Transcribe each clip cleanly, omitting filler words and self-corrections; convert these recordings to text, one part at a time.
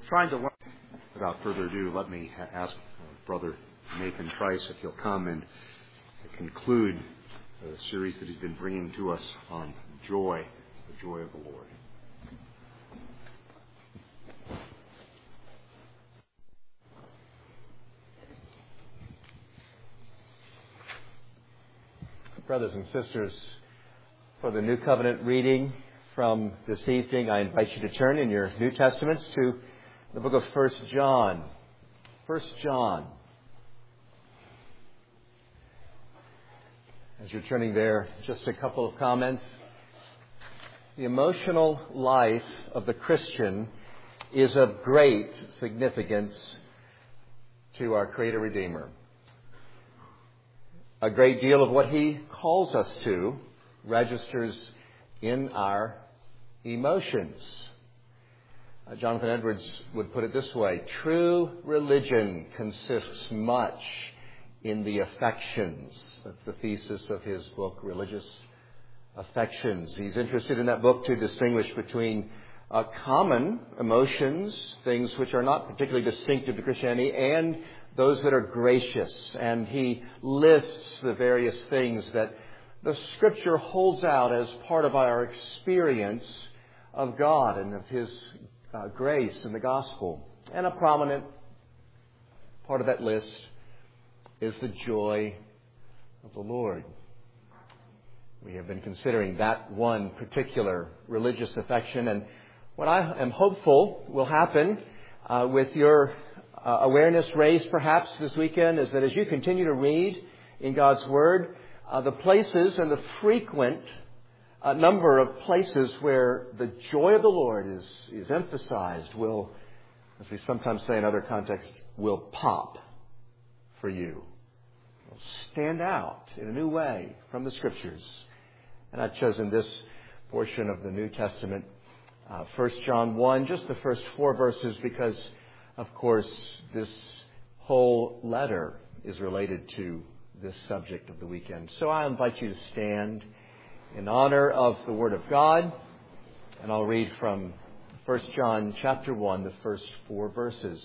trying to learn. Without further ado, let me ask Brother Nathan Trice if he'll come and conclude the series that he's been bringing to us on joy, the joy of the Lord. Brothers and sisters, for the New Covenant reading from this evening, I invite you to turn in your New Testaments to the book of 1 John. 1 John. As you're turning there, just a couple of comments. The emotional life of the Christian is of great significance to our Creator Redeemer. A great deal of what He calls us to registers in our emotions. Jonathan Edwards would put it this way: true religion consists much in the affections. That's the thesis of his book, Religious Affections. He's interested in that book to distinguish between common emotions, things which are not particularly distinctive to Christianity, and those that are gracious. And he lists the various things that the Scripture holds out as part of our experience of God and of His grace in the gospel. And a prominent part of that list is the joy of the Lord. We have been considering that one particular religious affection, and what I am hopeful will happen with your awareness raised perhaps this weekend is that as you continue to read in God's Word, the places and the frequent number of places where the joy of the Lord is emphasized will, as we sometimes say in other contexts, will pop for you. Will stand out in a new way from the Scriptures. And I've chosen this portion of the New Testament, 1 John 1, just the first 4 verses, because, of course, this whole letter is related to this subject of the weekend. So I invite you to stand in honor of the Word of God, and I'll read from 1 John chapter 1, the first 4 verses.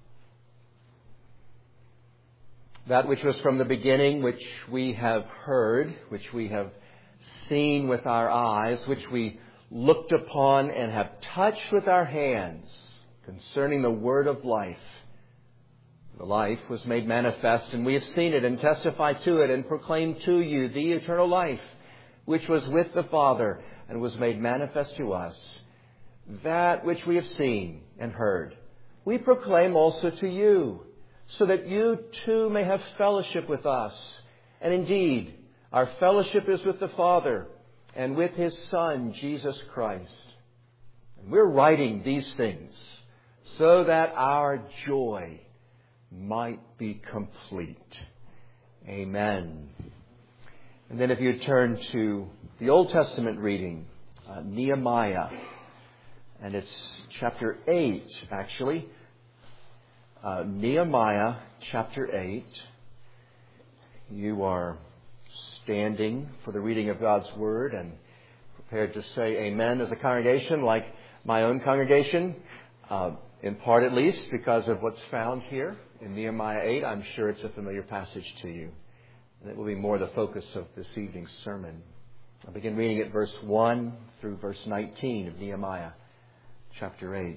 That which was from the beginning, which we have heard, which we have seen with our eyes, which we looked upon and have touched with our hands, concerning the word of life. The life was made manifest, and we have seen it and testified to it and proclaimed to you the eternal life, which was with the Father and was made manifest to us. That which we have seen and heard, we proclaim also to you, so that you too may have fellowship with us. And indeed, our fellowship is with the Father and with His Son, Jesus Christ. And we're writing these things so that our joy might be complete. Amen. And then if you turn to the Old Testament reading, Nehemiah, and it's chapter 8, actually. Nehemiah chapter 8. You are standing for the reading of God's Word and prepared to say amen as a congregation, like my own congregation, in part at least because of what's found here in Nehemiah 8. I'm sure it's a familiar passage to you, and it will be more the focus of this evening's sermon. I'll begin reading at verse 1 through verse 19 of Nehemiah chapter 8.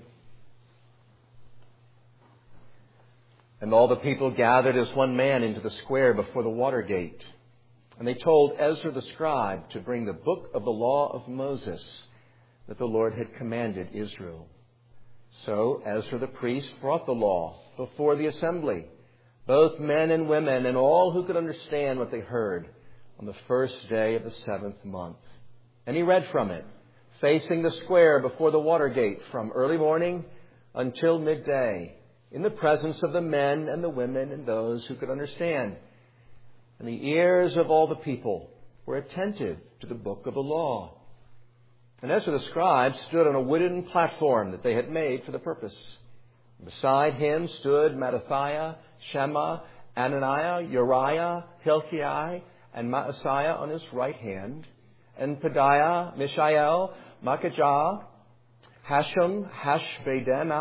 And all the people gathered as one man into the square before the water gate. And they told Ezra the scribe to bring the book of the law of Moses that the Lord had commanded Israel. So Ezra the priest brought the law before the assembly, both men and women, and all who could understand what they heard, on the first day of the 7th month. And he read from it, facing the square before the water gate, from early morning until midday, in the presence of the men and the women and those who could understand. And the ears of all the people were attentive to the book of the law. And Ezra the scribe stood on a wooden platform that they had made for the purpose. Beside him stood Mattithiah, Shema, Ananiah, Uriah, Hilkiah, and Maaseiah on his right hand, and Pedaiah, Mishael, Makajah, Hashem, Hashbaddanah,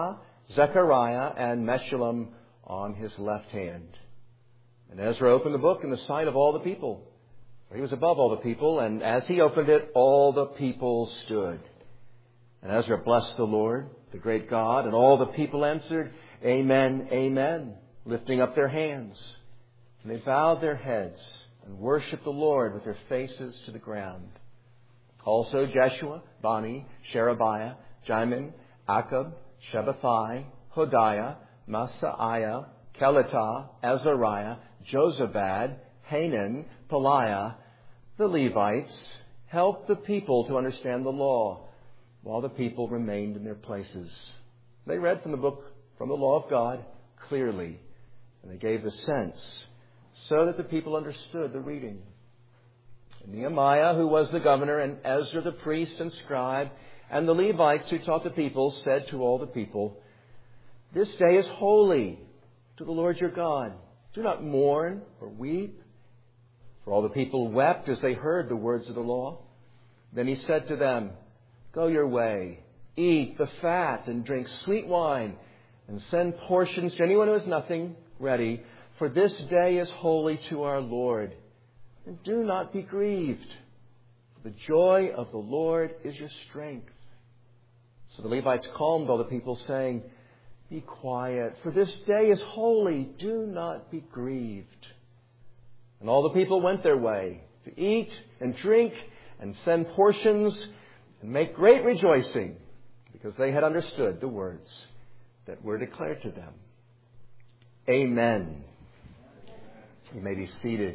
Zechariah and Meshullam on his left hand. And Ezra opened the book in the sight of all the people. For he was above all the people, and as he opened it, all the people stood. And Ezra blessed the Lord, the great God, and all the people answered, Amen, Amen, lifting up their hands. And they bowed their heads and worshipped the Lord with their faces to the ground. Also Jeshua, Bani, Sherebiah, Jamin, Akab, Shabbathai, Hodiah, Masaiah, Kelitah, Azariah, Jozabad, Hanan, Peliah, the Levites, helped the people to understand the law, while the people remained in their places. They read from the book, from the law of God, clearly, and they gave the sense, so that the people understood the reading. And Nehemiah, who was the governor, and Ezra the priest and scribe, and the Levites who taught the people, said to all the people, This day is holy to the Lord your God. Do not mourn or weep. For all the people wept as they heard the words of the law. Then he said to them, Go your way, eat the fat and drink sweet wine, and send portions to anyone who has nothing ready. For this day is holy to our Lord. And do not be grieved. For the joy of the Lord is your strength. So the Levites calmed all the people, saying, Be quiet, for this day is holy. Do not be grieved. And all the people went their way to eat and drink and send portions and make great rejoicing, because they had understood the words that were declared to them. Amen. You may be seated.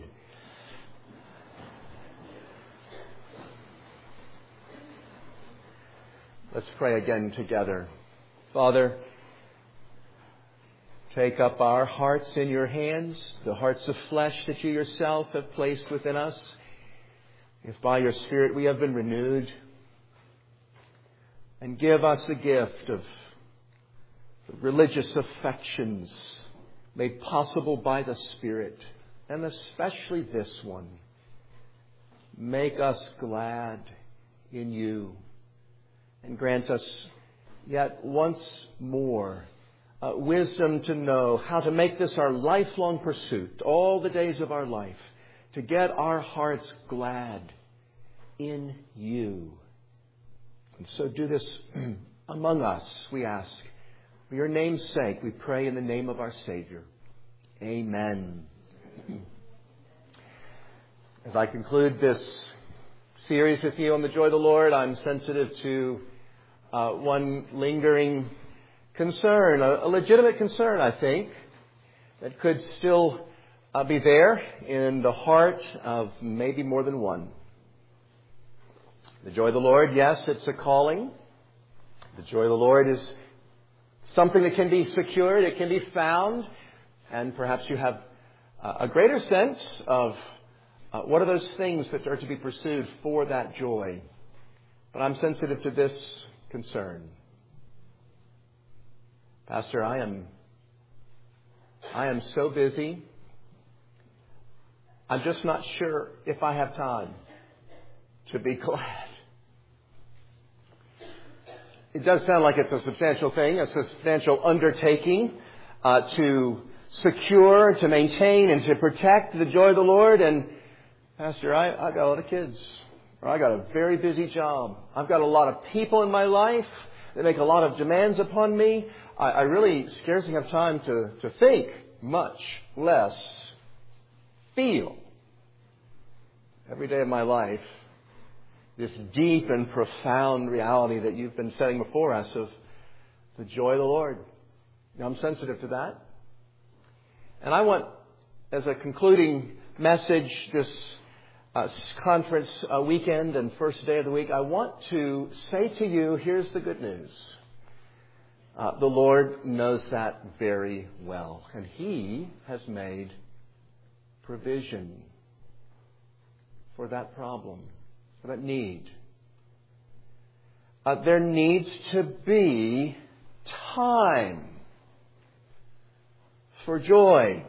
Let's pray again together. Father, take up our hearts in your hands, the hearts of flesh that you yourself have placed within us. If by your Spirit we have been renewed, and give us the gift of the religious affections made possible by the Spirit, and especially this one. Make us glad in you, and grant us yet once more wisdom to know how to make this our lifelong pursuit, all the days of our life, to get our hearts glad in you. And so do this among us, we ask. For your name's sake, we pray in the name of our Savior. Amen. As I conclude this series with you on the joy of the Lord, I'm sensitive to one lingering concern, a legitimate concern, I think, that could still be there in the heart of maybe more than one. The joy of the Lord, yes, it's a calling. The joy of the Lord is something that can be secured, it can be found, and perhaps you have a greater sense of what are those things that are to be pursued for that joy. But I'm sensitive to this concern. Pastor, I am so busy. I'm just not sure if I have time to be glad. It does sound like it's a substantial thing, a substantial undertaking to secure, to maintain, and to protect the joy of the Lord. And Pastor, I got a lot of kids, or I got a very busy job. I've got a lot of people in my life that make a lot of demands upon me. I really scarcely have time to think, much less feel every day of my life this deep and profound reality that you've been setting before us of the joy of the Lord. Now, I'm sensitive to that. And I want, as a concluding message this conference weekend and first day of the week, I want to say to you, here's the good news. The Lord knows that very well. And He has made provision for that problem, for that need. There needs to be time for joy.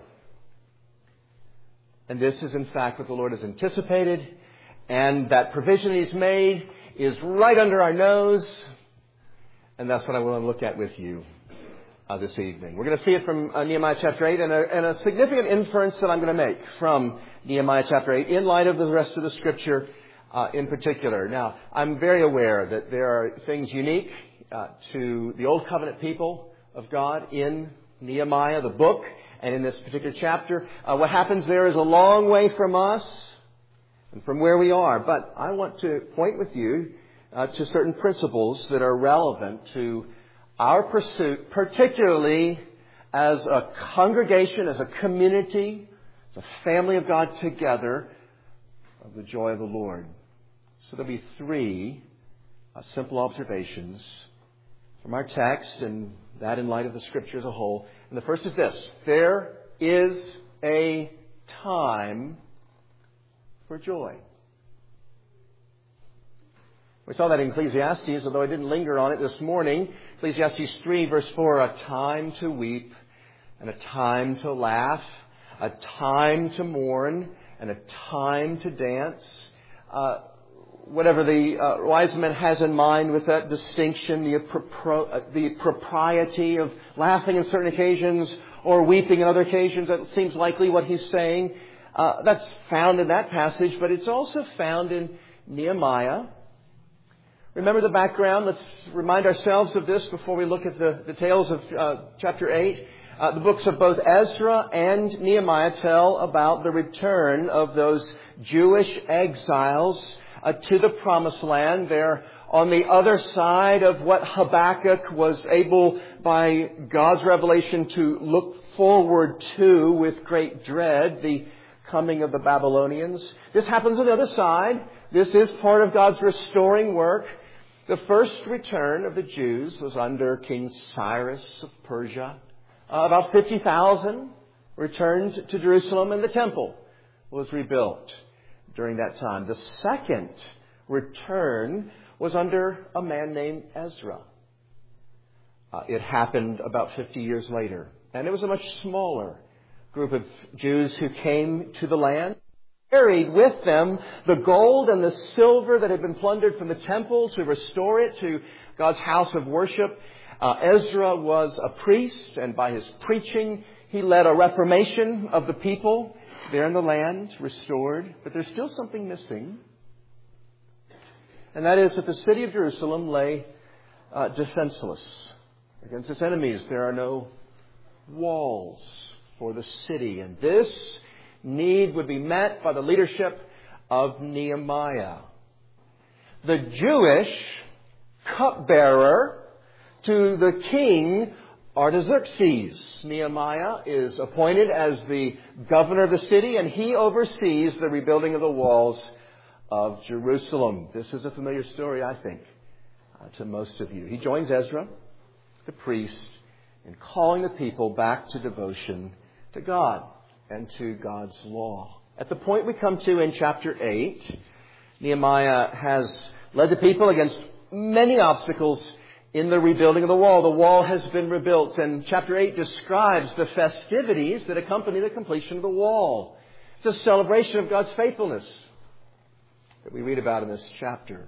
And this is in fact what the Lord has anticipated. And that provision He's made is right under our nose. And that's what I want to look at with you. this evening. We're going to see it from Nehemiah chapter 8 and a significant inference that I'm going to make from Nehemiah chapter 8 in light of the rest of the Scripture in particular. Now, I'm very aware that there are things unique to the Old Covenant people of God in Nehemiah, the book, and in this particular chapter. What happens there is a long way from us and from where we are. But I want to point with you to certain principles that are relevant to our pursuit, particularly as a congregation, as a community, as a family of God together, of the joy of the Lord. So there'll be three simple observations from our text, and that in light of the Scripture as a whole. And the first is this: there is a time for joy. We saw that in Ecclesiastes, although I didn't linger on it this morning. Ecclesiastes 3, verse 4, a time to weep and a time to laugh, a time to mourn and a time to dance. Whatever the wise man has in mind with that distinction, the propriety of laughing on certain occasions or weeping on other occasions, that seems likely what he's saying. That's found in that passage, but it's also found in Nehemiah. Remember the background. Let's remind ourselves of this before we look at the tales of chapter 8. The books of both Ezra and Nehemiah tell about the return of those Jewish exiles to the Promised Land. They're on the other side of what Habakkuk was able, by God's revelation, to look forward to with great dread, the coming of the Babylonians. This happens on the other side. This is part of God's restoring work. The first return of the Jews was under King Cyrus of Persia. About 50,000 returned to Jerusalem, and the temple was rebuilt during that time. The second return was under a man named Ezra. It happened about 50 years later, and it was a much smaller group of Jews who came to the land, carried with them the gold and the silver that had been plundered from the temple to restore it to God's house of worship. Ezra was a priest, and by his preaching, he led a reformation of the people there in the land, restored. But there's still something missing. And that is that the city of Jerusalem lay defenseless against its enemies. There are no walls for the city. And this need would be met by the leadership of Nehemiah, the Jewish cupbearer to the king Artaxerxes. Nehemiah is appointed as the governor of the city, and he oversees the rebuilding of the walls of Jerusalem. This is a familiar story, I think, to most of you. He joins Ezra, the priest, in calling the people back to devotion to God and to God's law. At the point we come to in chapter 8, Nehemiah has led the people against many obstacles in the rebuilding of the wall. The wall has been rebuilt, and chapter 8 describes the festivities that accompany the completion of the wall. It's a celebration of God's faithfulness that we read about in this chapter.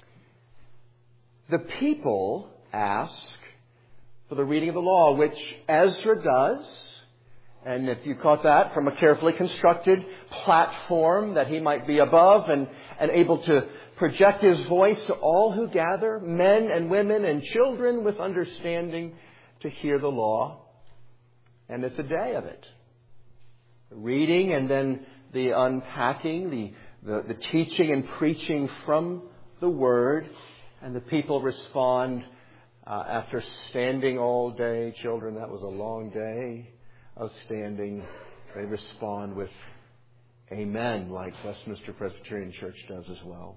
The people ask for the reading of the law, which Ezra does. And if you caught that, from a carefully constructed platform that he might be above and able to project his voice to all who gather, men and women and children with understanding, to hear the law. And it's a day of it. The reading and then the unpacking, the teaching and preaching from the Word. And the people respond after standing all day. Children, that was a long day of standing. They respond with amen, like Westminster Presbyterian Church does as well.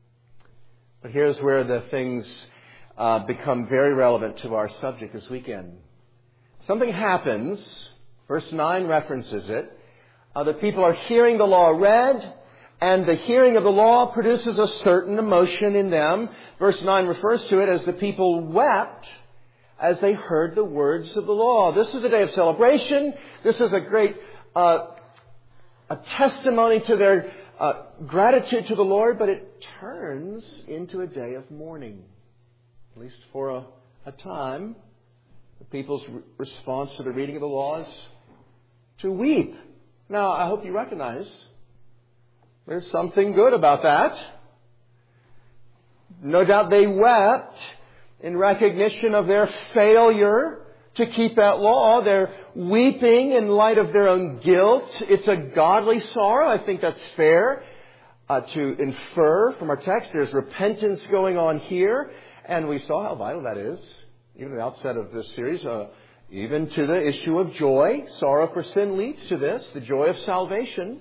But here's where the things become very relevant to our subject this weekend. Something happens. Verse 9 references it. The people are hearing the law read, and the hearing of the law produces a certain emotion in them. Verse 9 refers to it as the people wept as they heard the words of the law. This is a day of celebration. This is a great a testimony to their gratitude to the Lord, but it turns into a day of mourning, at least for a time. The people's response to the reading of the law is to weep. Now, I hope you recognize there's something good about that. No doubt they wept in recognition of their failure to keep that law. They're weeping in light of their own guilt. It's a godly sorrow. I think that's fair to infer from our text. There's repentance going on here. And we saw how vital that is, even at the outset of this series, even to the issue of joy. Sorrow for sin leads to this, the joy of salvation.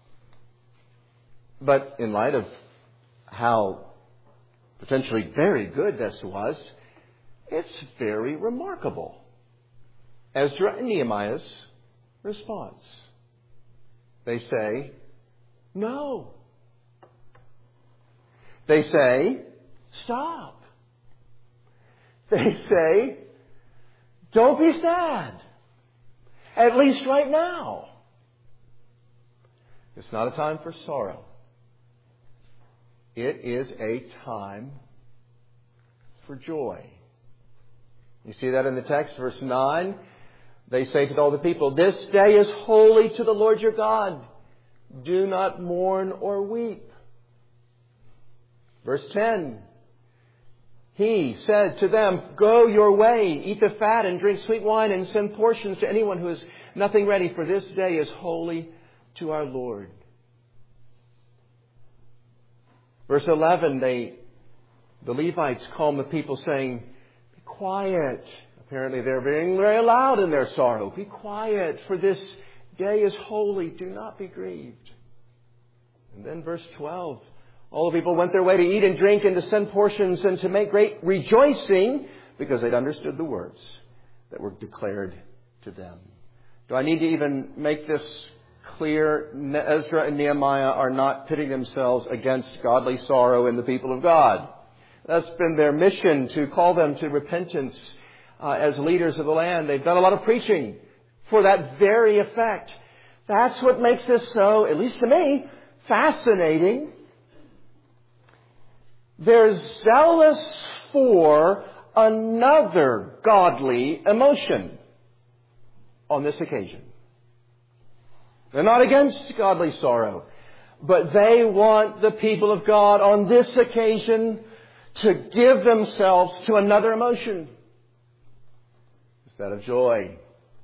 But in light of how potentially very good this was, it's very remarkable. Ezra and Nehemiah's response. They say, no. They say, stop. They say, don't be sad. At least right now. It's not a time for sorrow. It is a time for joy. You see that in the text, verse 9. They say to all the people, this day is holy to the Lord your God. Do not mourn or weep. Verse 10. He said to them, go your way, eat the fat and drink sweet wine and send portions to anyone who has nothing ready, for this day is holy to our Lord. Verse 11, the Levites calm the people saying, be quiet. Apparently they're being very loud in their sorrow. Be quiet, for this day is holy. Do not be grieved. And then verse 12, all the people went their way to eat and drink and to send portions and to make great rejoicing because they'd understood the words that were declared to them. Do I need to even make this clear? Ezra and Nehemiah are not pitting themselves against godly sorrow in the people of God. That's been their mission, to call them to repentance as leaders of the land. They've done a lot of preaching for that very effect. That's what makes this so, at least to me, fascinating. They're zealous for another godly emotion on this occasion. They're not against godly sorrow, but they want the people of God on this occasion to give themselves to another emotion. It's that of joy.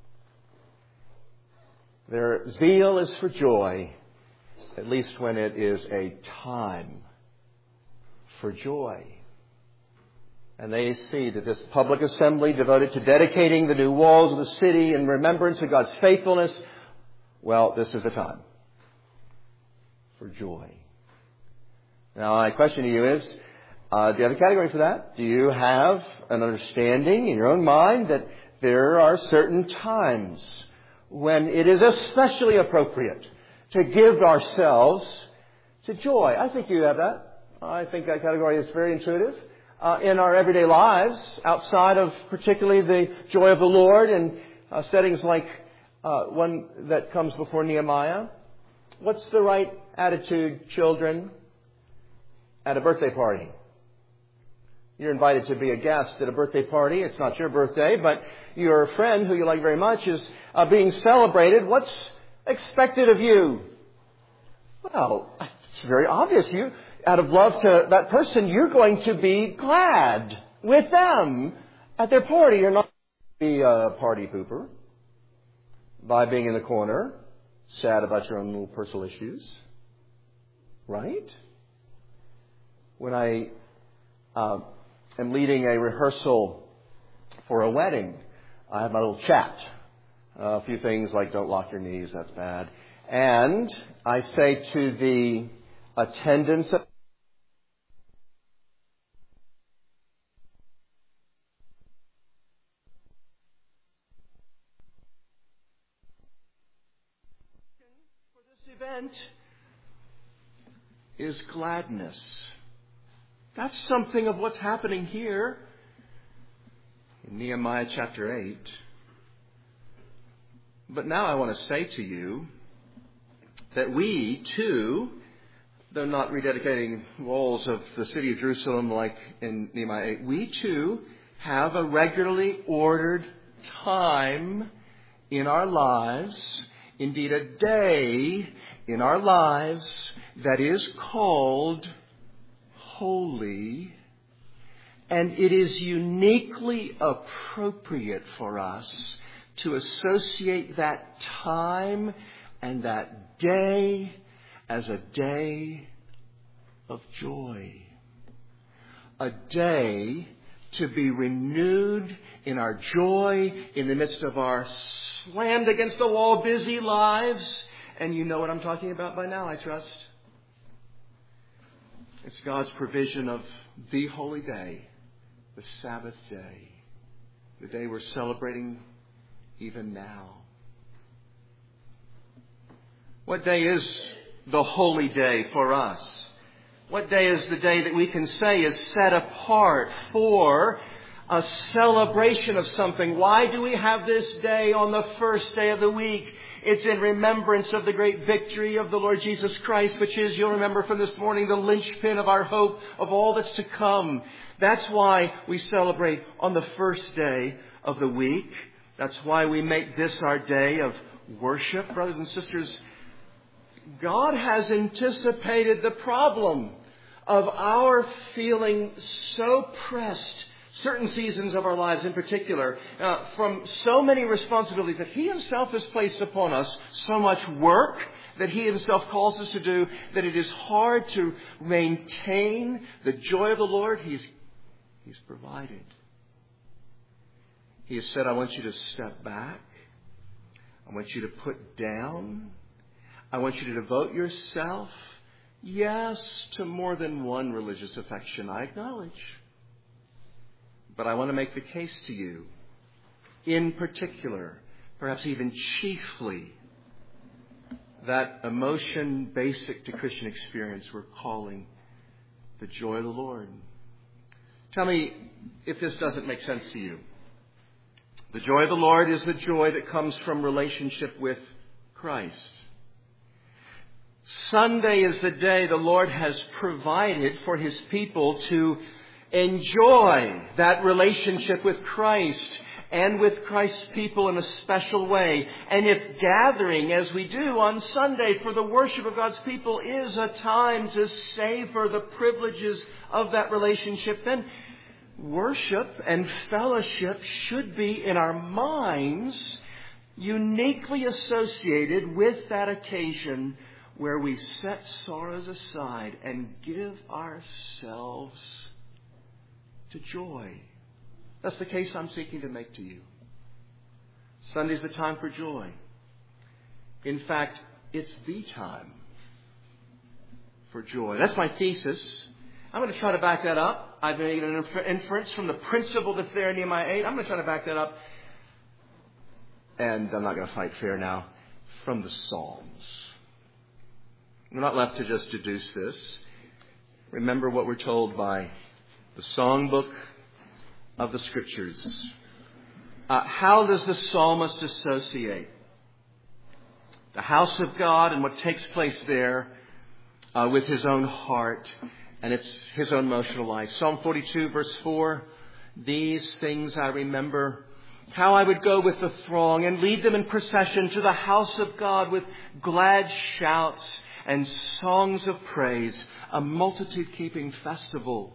Their zeal is for joy, at least when it is a time for joy. And they see that this public assembly devoted to dedicating the new walls of the city in remembrance of God's faithfulness, well, this is a time for joy. Now, my question to you is, do you have a category for that? Do you have an understanding in your own mind that there are certain times when it is especially appropriate to give ourselves to joy? I think you have that. I think that category is very intuitive. In our everyday lives, outside of particularly the joy of the Lord and settings like one that comes before Nehemiah. What's the right attitude, children, at a birthday party? You're invited to be a guest at a birthday party. It's not your birthday, but your friend, who you like very much, is being celebrated. What's expected of you? Well, it's very obvious. You, out of love to that person, you're going to be glad with them at their party. You're not going to be a party pooper by being in the corner, sad about your own little personal issues. Right? When I am leading a rehearsal for a wedding, I have my little chat. A few things like don't lock your knees, that's bad. And I say to the attendants, for this event is gladness. That's something of what's happening here in Nehemiah chapter 8. But now I want to say to you that we, too, though not rededicating walls of the city of Jerusalem like in Nehemiah 8, we, too, have a regularly ordered time in our lives, indeed a day in our lives that is called holy, and it is uniquely appropriate for us to associate that time and that day as a day of joy. A day to be renewed in our joy in the midst of our slammed against the wall busy lives. And you know what I'm talking about by now, I trust. It's God's provision of the holy day, the Sabbath day, the day we're celebrating even now. What day is the holy day for us? What day is the day that we can say is set apart for a celebration of something? Why do we have this day on the first day of the week? It's in remembrance of the great victory of the Lord Jesus Christ, which is, you'll remember from this morning, the linchpin of our hope of all that's to come. That's why we celebrate on the first day of the week. That's why we make this our day of worship. Brothers and sisters, God has anticipated the problem of our feeling so pressed, certain seasons of our lives in particular, from so many responsibilities that He Himself has placed upon us, so much work that He Himself calls us to do, that it is hard to maintain the joy of the Lord He's provided. He has said, I want you to step back. I want you to put down. I want you to devote yourself, yes, to more than one religious affection, I acknowledge. But I want to make the case to you, in particular, perhaps even chiefly, that emotion basic to Christian experience we're calling the joy of the Lord. Tell me if this doesn't make sense to you. The joy of the Lord is the joy that comes from relationship with Christ. Sunday is the day the Lord has provided for His people to enjoy that relationship with Christ and with Christ's people in a special way. And if gathering, as we do on Sunday for the worship of God's people, is a time to savor the privileges of that relationship, then worship and fellowship should be in our minds uniquely associated with that occasion where we set sorrows aside and give ourselves to joy. That's the case I'm seeking to make to you. Sunday's the time for joy. In fact, it's the time for joy. That's my thesis. I'm going to try to back that up. I've made an inference from the principle that's there in Nehemiah 8. I'm going to try to back that up. And I'm not going to fight fair now. From the Psalms. We're not left to just deduce this. Remember what we're told by the songbook of the Scriptures. How does the psalmist associate the house of God and what takes place there with his own heart and it's his own emotional life? Psalm 42, verse 4, these things I remember, how I would go with the throng and lead them in procession to the house of God with glad shouts and songs of praise, a multitude keeping festival.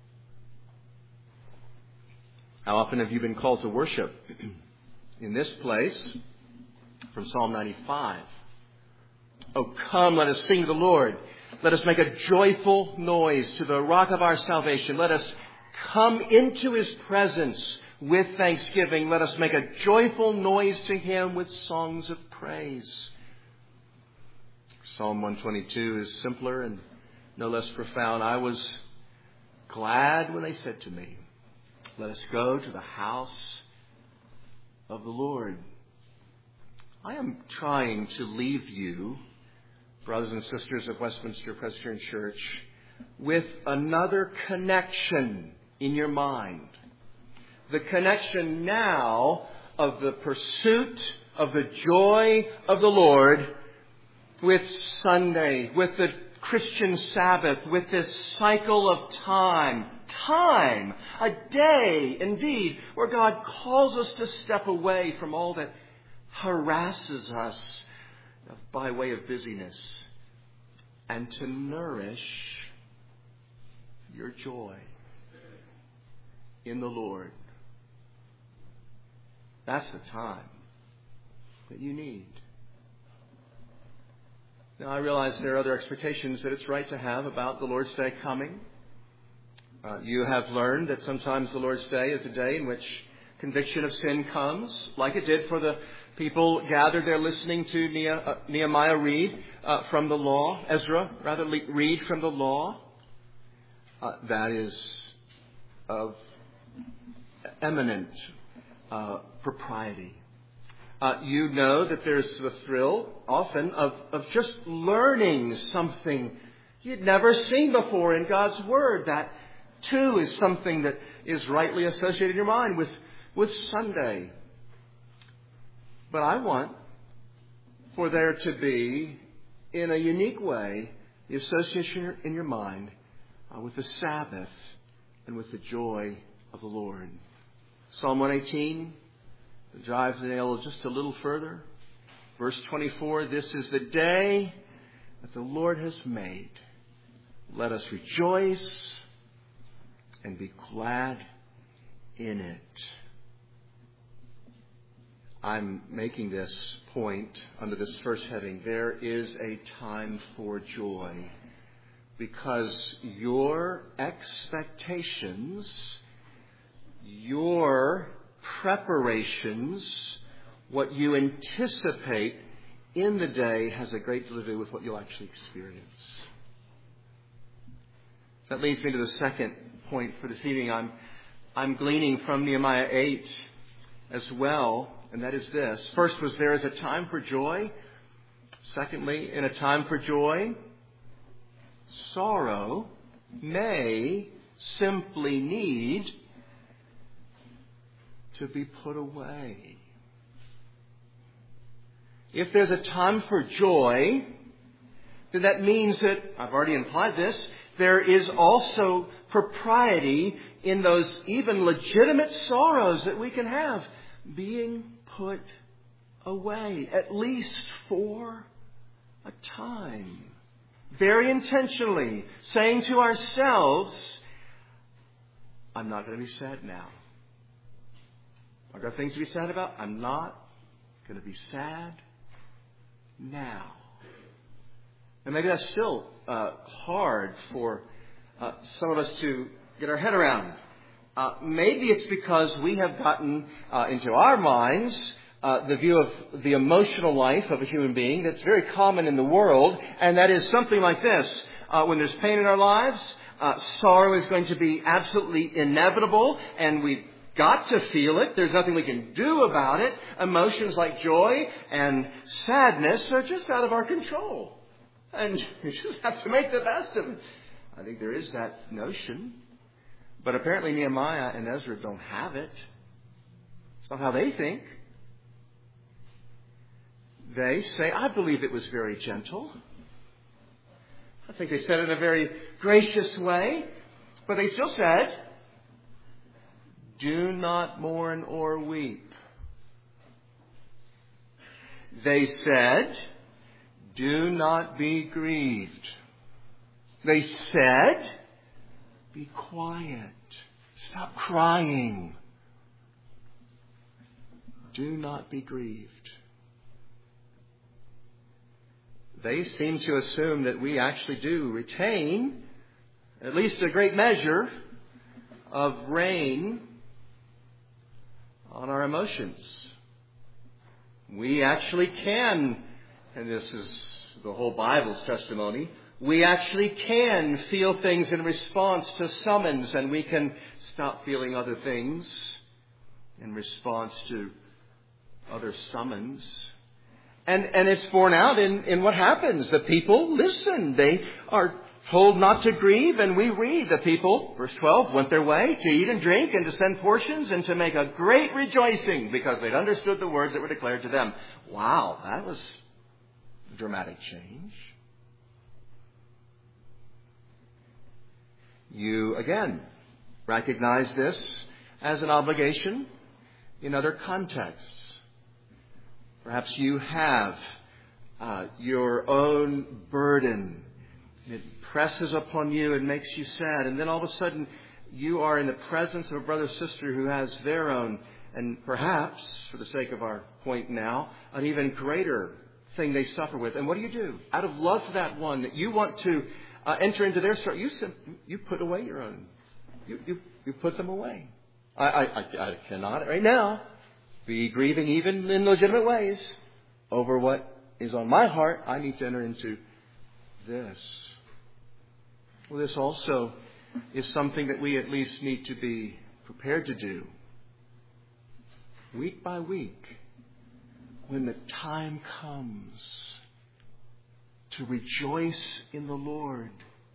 How often have you been called to worship? In this place, from Psalm 95. Oh, come, let us sing to the Lord. Let us make a joyful noise to the rock of our salvation. Let us come into His presence with thanksgiving. Let us make a joyful noise to Him with songs of praise. Psalm 122 is simpler and no less profound. I was glad when they said to me, let us go to the house of the Lord. I am trying to leave you, brothers and sisters of Westminster Presbyterian Church, with another connection in your mind. The connection now of the pursuit of the joy of the Lord with Sunday, with the Christian Sabbath, with this cycle of time, time, a day indeed, where God calls us to step away from all that harasses us by way of busyness and to nourish your joy in the Lord. That's the time that you need. Now, I realize there are other expectations that it's right to have about the Lord's Day coming. You have learned that sometimes the Lord's Day is a day in which conviction of sin comes, like it did for the people gathered there listening to Nehemiah read from the law, Ezra, rather, read from the law. That is of eminent propriety. You know that there's the thrill often of just learning something you'd never seen before in God's Word. That, too, is something that is rightly associated in your mind with Sunday. But I want for there to be, in a unique way, the association in your mind with the Sabbath and with the joy of the Lord. Psalm 118 drives the nail just a little further. Verse 24, this is the day that the Lord has made. Let us rejoice and be glad in it. I'm making this point under this first heading. There is a time for joy, because your expectations, your preparations, what you anticipate in the day has a great deal to do with what you'll actually experience. That leads me to the second point for this evening. I'm gleaning from Nehemiah 8 as well, and that is this. First was there is a time for joy. Secondly, in a time for joy, sorrow may simply need to be put away. If there's a time for joy, then that means that, I've already implied this, there is also propriety in those even legitimate sorrows that we can have being put away, at least for a time. Very intentionally saying to ourselves, I'm not going to be sad now. I've got things to be sad about. I'm not going to be sad now. And maybe that's still hard for some of us to get our head around. Maybe it's because we have gotten into our minds the view of the emotional life of a human being that's very common in the world, and that is something like this. When there's pain in our lives, sorrow is going to be absolutely inevitable, and we've got to feel it. There's nothing we can do about it. Emotions like joy and sadness are just out of our control. And you just have to make the best of it. I think there is that notion. But apparently Nehemiah and Ezra don't have it. It's not how they think. They say, I believe it was very gentle. I think they said it in a very gracious way. But they still said, do not mourn or weep. They said, do not be grieved. They said, be quiet. Stop crying. Do not be grieved. They seem to assume that we actually do retain at least a great measure of reign on our emotions. We actually can, and this is the whole Bible's testimony, we actually can feel things in response to summons, and we can stop feeling other things in response to other summons. And it's borne out in what happens. The people listen. They are told not to grieve, and we read the people, verse 12, went their way to eat and drink and to send portions and to make a great rejoicing because they'd understood the words that were declared to them. Wow, that was a dramatic change. You, again, recognize this as an obligation in other contexts. Perhaps you have your own burden. It presses upon you and makes you sad. And then all of a sudden, you are in the presence of a brother or sister who has their own, and perhaps, for the sake of our point now, an even greater thing they suffer with. And what do? Out of love for that one that you want to enter into their story, you put away your own. You put them away. I cannot right now be grieving even in legitimate ways over what is on my heart. I need to enter into this. Well, this also is something that we at least need to be prepared to do. Week by week, when the time comes to rejoice in the Lord.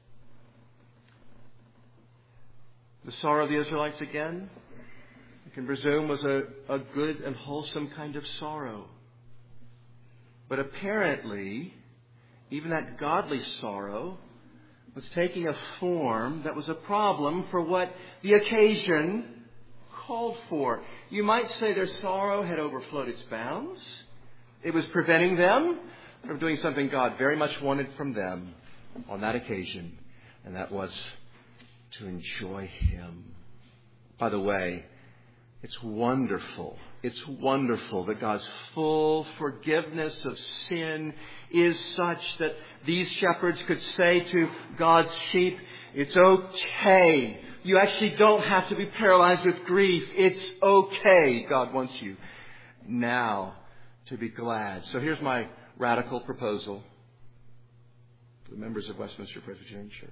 The sorrow of the Israelites, again, you can presume, was a good and wholesome kind of sorrow. But apparently, even that godly sorrow was taking a form that was a problem for what the occasion called for. You might say their sorrow had overflowed its bounds. It was preventing them from doing something God very much wanted from them on that occasion, and that was to enjoy Him. By the way, it's wonderful. It's wonderful that God's full forgiveness of sin is such that these shepherds could say to God's sheep, it's okay. You actually don't have to be paralyzed with grief. It's okay. God wants you now to be glad. So here's my radical proposal to the members of Westminster Presbyterian Church.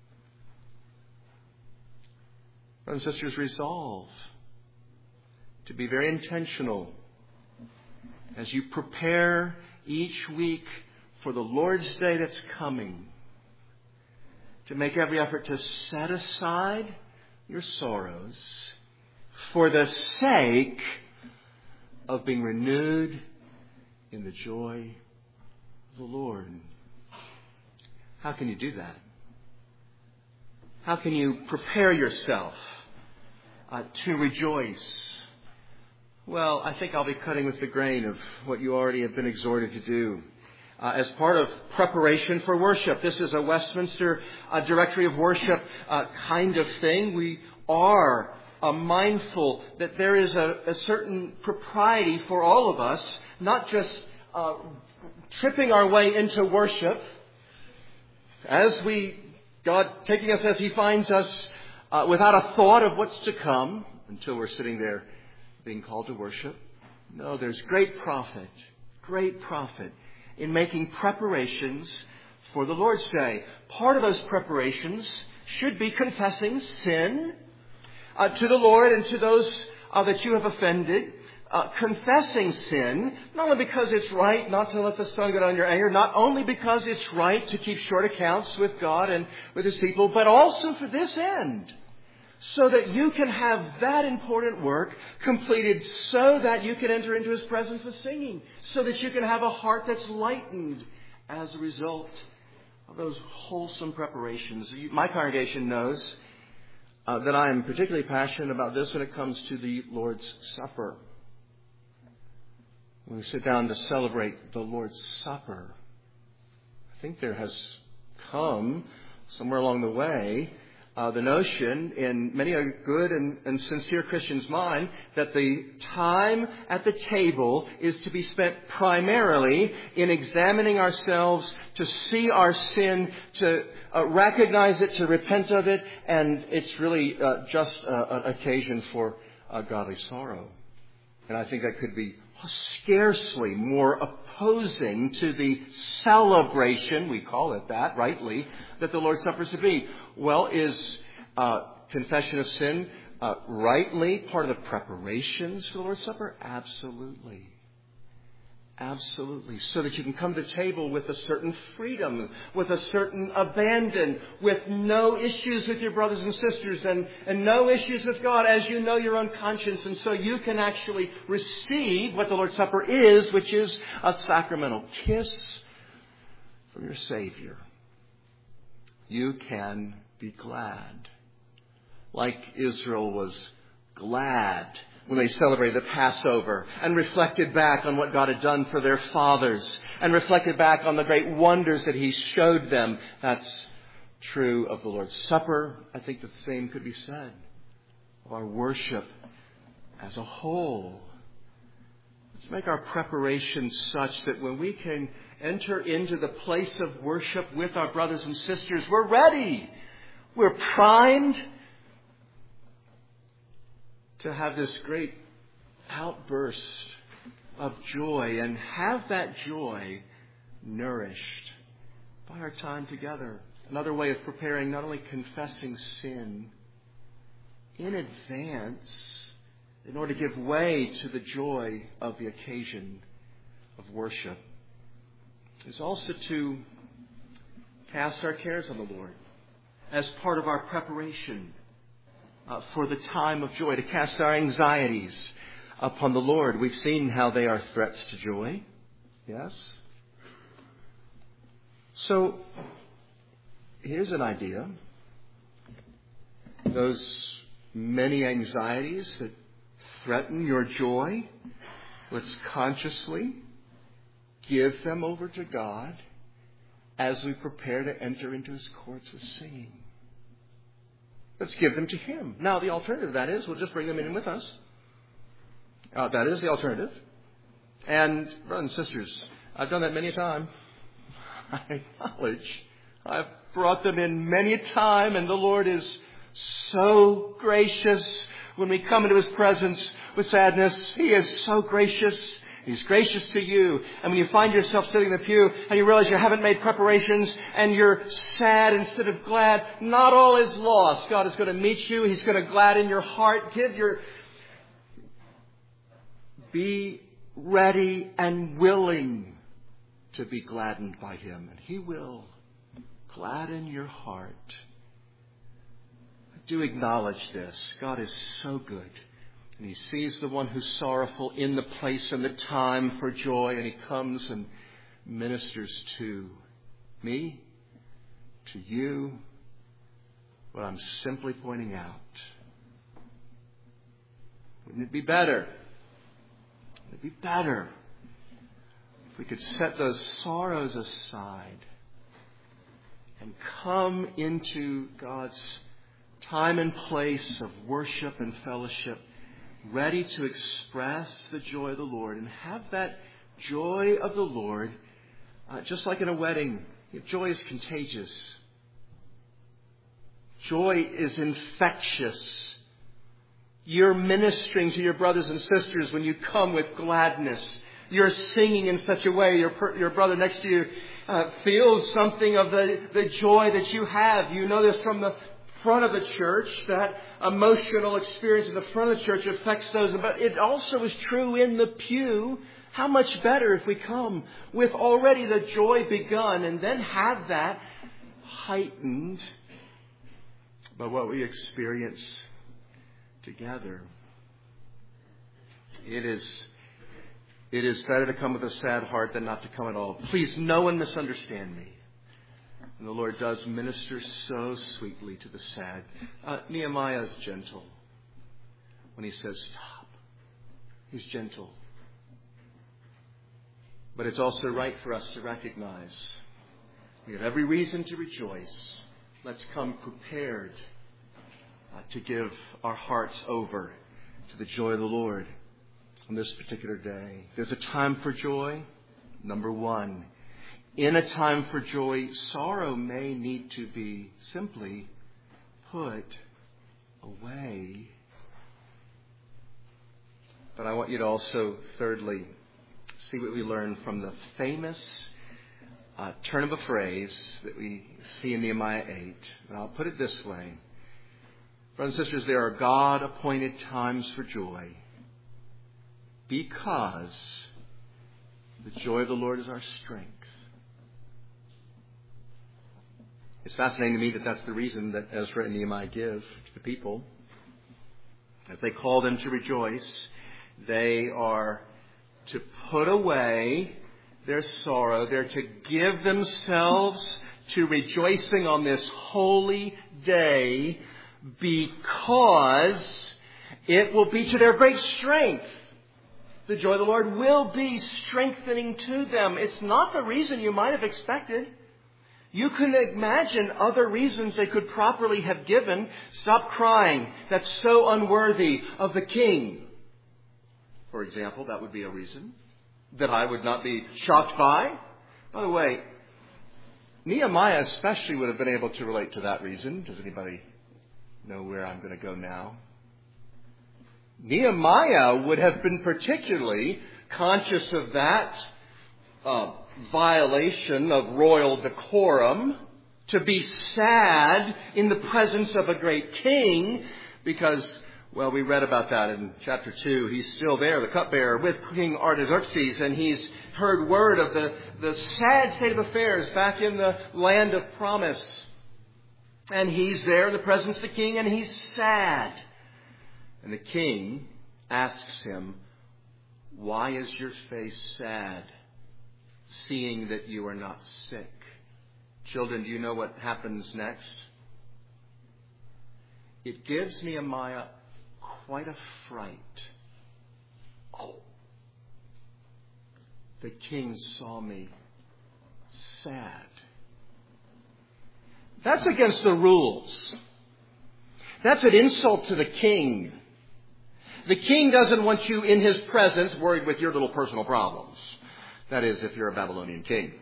Brothers and sisters, resolve to be very intentional as you prepare each week for the Lord's Day that's coming, to make every effort to set aside your sorrows for the sake of being renewed in the joy of the Lord. How can you do that? How can you prepare yourself to rejoice? Well, I think I'll be cutting with the grain of what you already have been exhorted to do. As part of preparation for worship, this is a Westminster Directory of Worship kind of thing. We are mindful that there is a certain propriety for all of us, not just tripping our way into worship, God taking us as He finds us without a thought of what's to come until we're sitting there being called to worship. No, there's great profit in making preparations for the Lord's Day. Part of those preparations should be confessing sin to the Lord and to those that you have offended. Confessing sin, not only because it's right not to let the sun go down in your anger, not only because it's right to keep short accounts with God and with His people, but also for this end, so that you can have that important work completed, so that you can enter into His presence with singing, so that you can have a heart that's lightened as a result of those wholesome preparations. My congregation knows that I am particularly passionate about this when it comes to the Lord's Supper. When we sit down to celebrate the Lord's Supper, I think there has come somewhere along the way the notion in many a good and sincere Christian's mind that the time at the table is to be spent primarily in examining ourselves, to see our sin, to recognize it, to repent of it, and it's really just an occasion for godly sorrow. And I think that could be scarcely more opposing to the celebration, we call it that, rightly, that the Lord's Supper is to be. Well, is confession of sin rightly part of the preparations for the Lord's Supper? Absolutely. Absolutely. So that you can come to the table with a certain freedom, with a certain abandon, with no issues with your brothers and sisters and no issues with God, as you know your own conscience. And so you can actually receive what the Lord's Supper is, which is a sacramental kiss from your Savior. You can be glad like Israel was glad when they celebrated the Passover and reflected back on what God had done for their fathers and reflected back on the great wonders that He showed them. That's true of the Lord's Supper. I think the same could be said of our worship as a whole. Let's make our preparations such that when we can enter into the place of worship with our brothers and sisters, we're ready. We're primed to have this great outburst of joy and have that joy nourished by our time together. Another way of preparing, not only confessing sin in advance in order to give way to the joy of the occasion of worship, is also to cast our cares on the Lord as part of our preparation for the time of joy, to cast our anxieties upon the Lord. We've seen how they are threats to joy. Yes? So, here's an idea. Those many anxieties that threaten your joy, let's consciously give them over to God as we prepare to enter into His courts with singing. Let's give them to Him. Now, the alternative to that is we'll just bring them in with us. That is the alternative. And, brothers and sisters, I've done that many a time. I acknowledge I've brought them in many a time, and the Lord is so gracious when we come into His presence with sadness. He is so gracious. He's gracious to you. And when you find yourself sitting in the pew and you realize you haven't made preparations and you're sad instead of glad, not all is lost. God is going to meet you. He's going to gladden your heart. Be ready and willing to be gladdened by Him. And He will gladden your heart. I do acknowledge this. God is so good. And He sees the one who's sorrowful in the place and the time for joy. And He comes and ministers to me, to you, what I'm simply pointing out. Wouldn't it be better? Wouldn't it be better if we could set those sorrows aside and come into God's time and place of worship and fellowship, ready to express the joy of the Lord and have that joy of the Lord, just like in a wedding. Joy is contagious. Joy is infectious. You're ministering to your brothers and sisters when you come with gladness. You're singing in such a way your brother next to you feels something of the joy that you have. You know this from the front of the church. That emotional experience in the front of the church affects those. But it also is true in the pew. How much better if we come with already the joy begun and then have that heightened by what we experience together. It is better to come with a sad heart than not to come at all. Please, no one misunderstand me. And the Lord does minister so sweetly to the sad. Nehemiah is gentle when he says, stop. He's gentle. But it's also right for us to recognize we have every reason to rejoice. Let's come prepared to give our hearts over to the joy of the Lord on this particular day. There's a time for joy. Number one, in a time for joy, sorrow may need to be simply put away. But I want you to also, thirdly, see what we learn from the famous turn of a phrase that we see in Nehemiah 8. And I'll put it this way. Brothers and sisters, there are God-appointed times for joy because the joy of the Lord is our strength. It's fascinating to me that that's the reason that Ezra and Nehemiah give to the people. As they call them to rejoice, they are to put away their sorrow. They're to give themselves to rejoicing on this holy day because it will be to their great strength. The joy of the Lord will be strengthening to them. It's not the reason you might have expected. You can imagine other reasons they could properly have given. Stop crying. That's so unworthy of the king. For example, that would be a reason that I would not be shocked by. By the way, Nehemiah especially would have been able to relate to that reason. Does anybody know where I'm going to go now? Nehemiah would have been particularly conscious of that violation of royal decorum, to be sad in the presence of a great king, because, well, we read about that in chapter 2. He's still there, the cupbearer, with King Artaxerxes, and he's heard word of the sad state of affairs back in the land of promise. And he's there in the presence of the king, and he's sad. And the king asks him, "Why is your face sad, seeing that you are not sick?" Children, do you know what happens next? It gives Nehemiah quite a fright. Oh, the king saw me sad. That's against the rules. That's an insult to the king. The king doesn't want you in his presence worried with your little personal problems. That is, if you're a Babylonian king.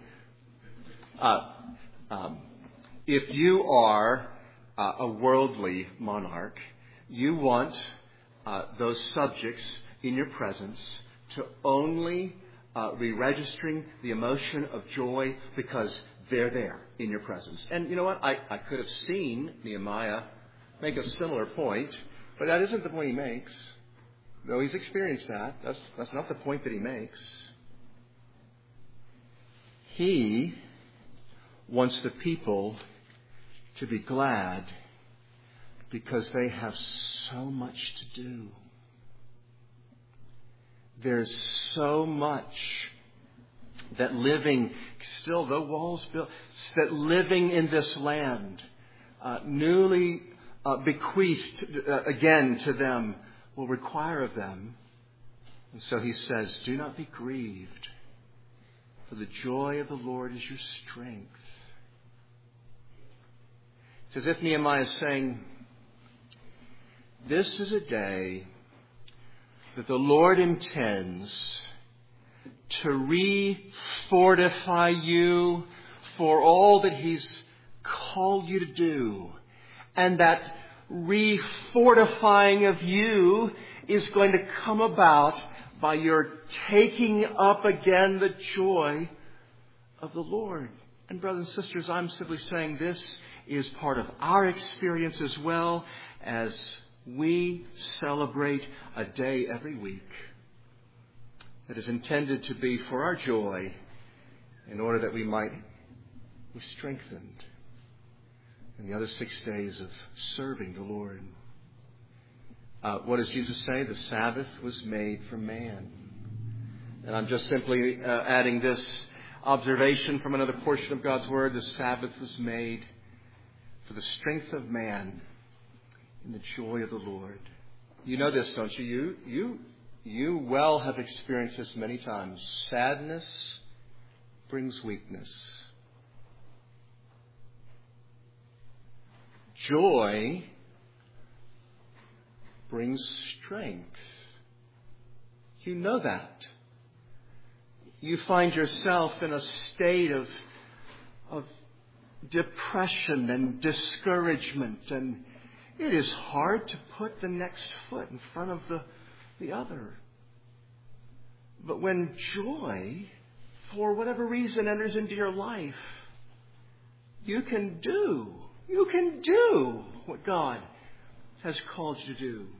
If you are a worldly monarch, you want those subjects in your presence to only be registering the emotion of joy because they're there in your presence. And you know what? I could have seen Nehemiah make a similar point, but that isn't the point he makes. Though he's experienced that, that's not the point that he makes. He wants the people to be glad because they have so much to do. There's so much that living, still though walls built, that living in this land, newly bequeathed again to them, will require of them. And so he says, "Do not be grieved, for the joy of the Lord is your strength." It's as if Nehemiah is saying, this is a day that the Lord intends to re-fortify you for all that He's called you to do. And that re-fortifying of you is going to come about by your taking up again the joy of the Lord. And brothers and sisters, I'm simply saying this is part of our experience as well as we celebrate a day every week that is intended to be for our joy in order that we might be strengthened in the other 6 days of serving the Lord. What does Jesus say? The Sabbath was made for man. And I'm just simply adding this observation from another portion of God's Word. The Sabbath was made for the strength of man in the joy of the Lord. You know this, don't you? You well have experienced this many times. Sadness brings weakness. Joy brings strength. You know that. You find yourself in a state of depression and discouragement, and it is hard to put the next foot in front of the other. But when joy, for whatever reason, enters into your life, you can do what God has called you to do.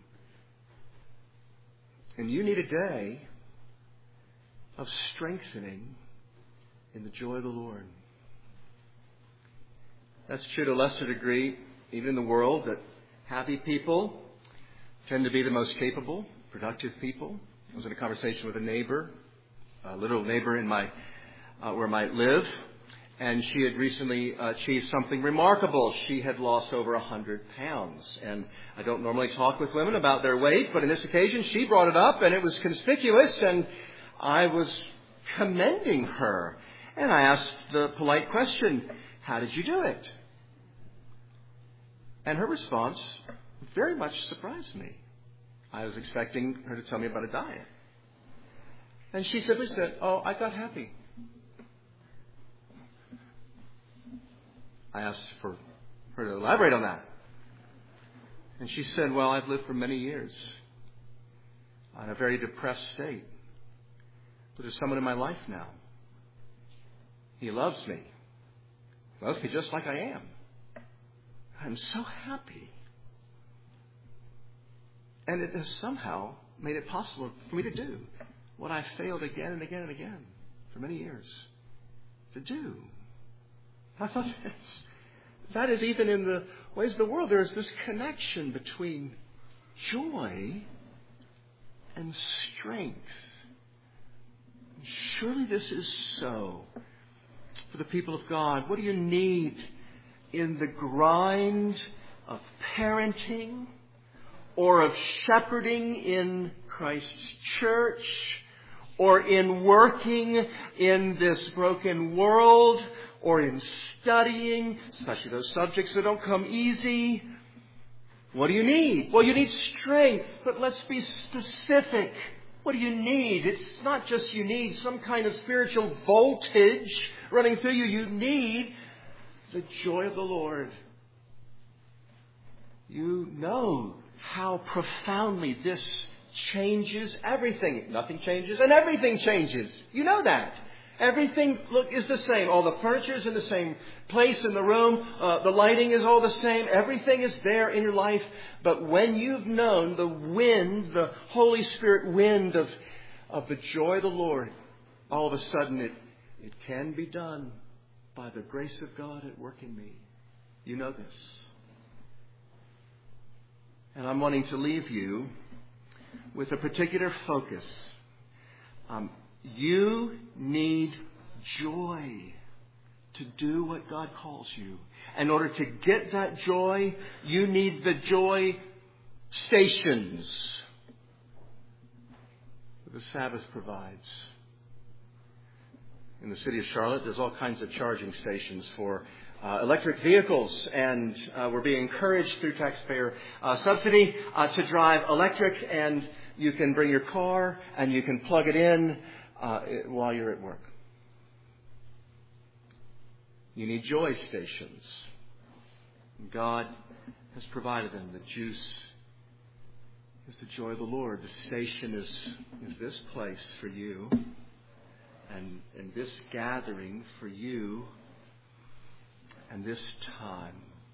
And you need a day of strengthening in the joy of the Lord. That's true to a lesser degree, even in the world, that happy people tend to be the most capable, productive people. I was in a conversation with a neighbor, a literal neighbor in where I might live, And she had recently achieved something remarkable. She had lost over 100 pounds. And I don't normally talk with women about their weight, but on this occasion she brought it up, and it was conspicuous, and I was commending her. And I asked the polite question, how did you do it? And her response very much surprised me. I was expecting her to tell me about a diet. And she simply said, oh, I got happy. I asked for her to elaborate on that. And she said, well, I've lived for many years in a very depressed state. But there's someone in my life now. He loves me. He loves me just like I am. I'm so happy. And it has somehow made it possible for me to do what I failed again and again and again for many years to do. I thought, that is even in the ways of the world. There is this connection between joy and strength. Surely this is so for the people of God. What do you need in the grind of parenting or of shepherding in Christ's church or in working in this broken world or in studying, especially those subjects that don't come easy? What do you need? Well, you need strength, but let's be specific. What do you need? It's not just you need some kind of spiritual voltage running through you. You need the joy of the Lord. You know how profoundly this changes everything. Nothing changes and everything changes. You know that. Everything is the same. All the furniture is in the same place in the room. The lighting is all the same. Everything is there in your life. But when you've known the wind, the Holy Spirit wind of the joy of the Lord, all of a sudden it can be done by the grace of God at work in me. You know this. And I'm wanting to leave you with a particular focus. You need joy to do what God calls you. In order to get that joy, you need the joy stations that the Sabbath provides. In the city of Charlotte, there's all kinds of charging stations for electric vehicles, and we're being encouraged through taxpayer subsidy to drive electric, and you can bring your car and you can plug it in while you're at work. You need joy stations. God has provided them. The juice is the joy of the Lord. The station is this place for you, and this gathering for you, and this time.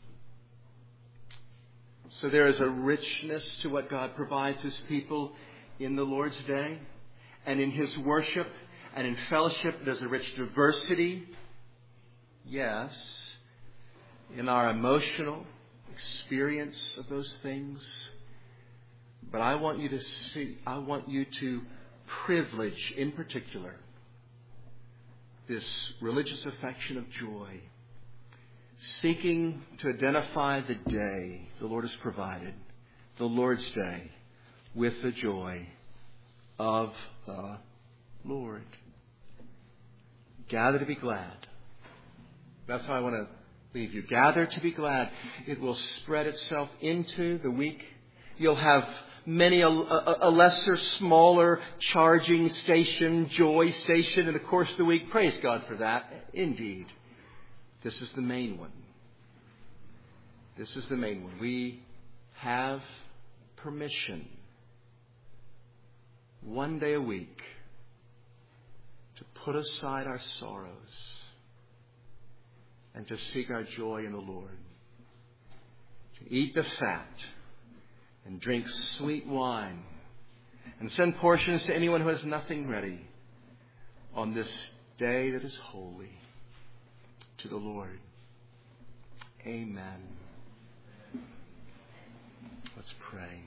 So there is a richness to what God provides His people in the Lord's Day. And in His worship and in fellowship, there's a rich diversity. Yes, in our emotional experience of those things. But I want you to privilege, in particular, this religious affection of joy, seeking to identify the day the Lord has provided, the Lord's Day, with the joy of the Lord. Gather to be glad. That's how I want to leave you. Gather to be glad. It will spread itself into the week. You'll have many a lesser, smaller charging station, joy station in the course of the week. Praise God for that. Indeed. This is the main one. This is the main one. We have permission one day a week to put aside our sorrows and to seek our joy in the Lord. To eat the fat and drink sweet wine and send portions to anyone who has nothing ready on this day that is holy to the Lord. Amen. Let's pray.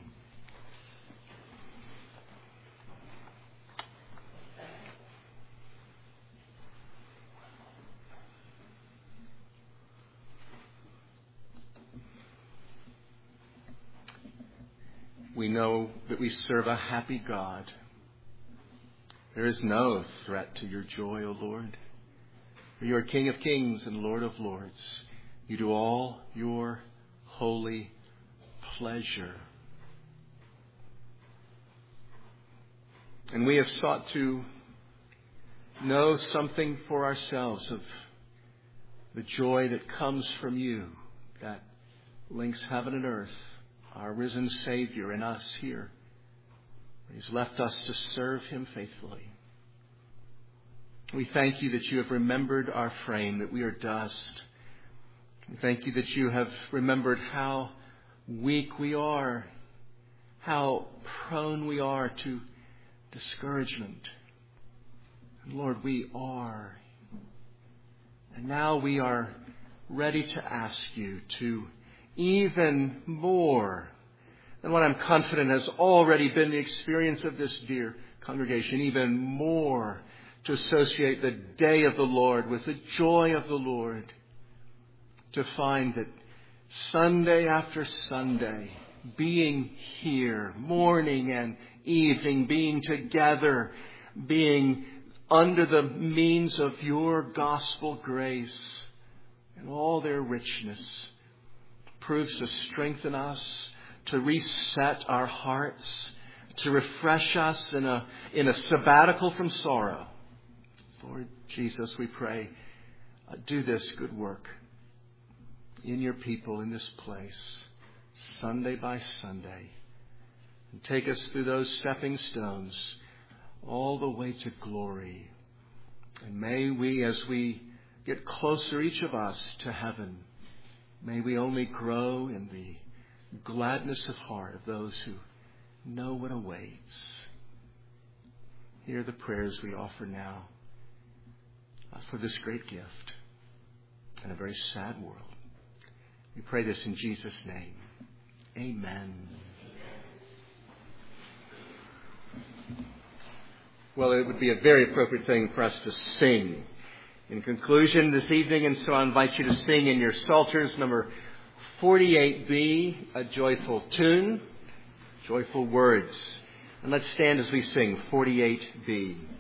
we know that we serve a happy God. There is no threat to your joy, O Lord. For you are King of kings and Lord of lords. You do all your holy pleasure. And we have sought to know something for ourselves of the joy that comes from you, that links heaven and earth, our risen Savior and us here. He's left us to serve him faithfully. We thank you that you have remembered our frame, that we are dust. We thank you that you have remembered how weak we are, how prone we are to discouragement. And Lord, we are. And now we are ready to ask you to even more than what I'm confident has already been the experience of this dear congregation, even more to associate the day of the Lord with the joy of the Lord, to find that Sunday after Sunday, being here, morning and evening, being together, being under the means of your gospel grace and all their richness, proves to strengthen us, to reset our hearts, to refresh us in a sabbatical from sorrow. Lord Jesus, we pray, do this good work in your people in this place, Sunday by Sunday, and take us through those stepping stones all the way to glory. And may we, as we get closer, each of us, to heaven, may we only grow in the gladness of heart of those who know what awaits. Hear the prayers we offer now for this great gift in a very sad world. We pray this in Jesus' name. Amen. Well, it would be a very appropriate thing for us to sing in conclusion this evening, and so I invite you to sing in your Psalters number 48B, a joyful tune, joyful words. And let's stand as we sing 48B.